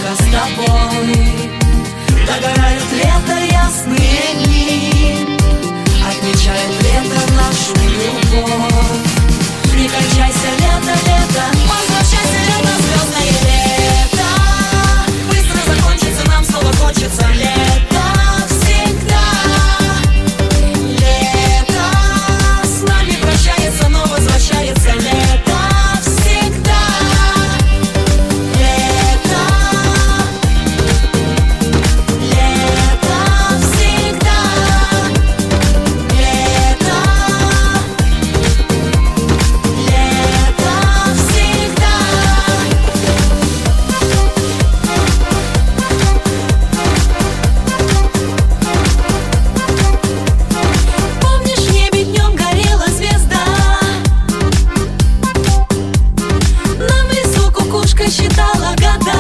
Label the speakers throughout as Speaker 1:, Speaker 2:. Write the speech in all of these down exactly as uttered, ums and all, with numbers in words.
Speaker 1: только с тобой. Догорают лето ясные дни, отмечает лето нашу любовь. Не кончайся, лето, лето, возвращайся, лето, звездное лето. Быстро закончится, нам снова хочется лето всегда. Лето с нами прощается, но возвращается лето всегда. Лето, лето всегда. Лето, лето всегда. Помнишь, в небе днем горела звезда, нам в лесу кукушка считала года.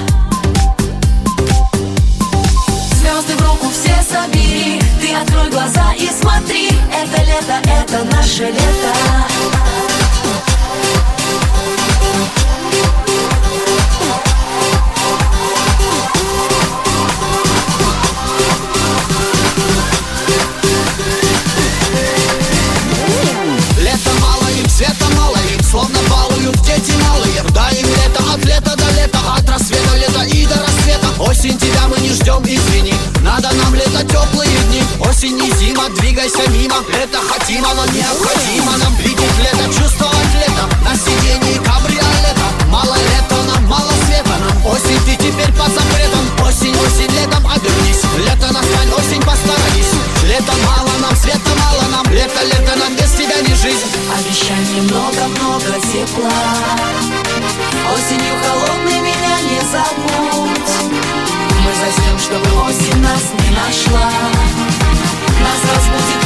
Speaker 1: Звезды в руку все собери, ты открой глаза и смотри. Это лето, это наше лето.
Speaker 2: Лето мало им, света мало им, словно балуют дети малые. Дай им лето от лета до лета, от рассвета лета и до рассвета. Осень, тебя мы не ждем, извини, надо нам лето, теплые дни. Осень не зима, двигайся мимо. Лето хотимо, но необходимо нам видеть лето, чувствовать лето. На сиденье кабриолета. Мало лета нам, мало света нам. Осень, ты теперь под запретом. Осень, осень, летом обернись. Лето настань, осень, постарались. Лето мало нам, света мало нам. Лето, лето нам, без тебя не жизнь.
Speaker 1: Обещай мне много-много тепла. Осенью холодной меня не забудь. Мы заснем, чтобы осень нас не нашла. Нас разбудит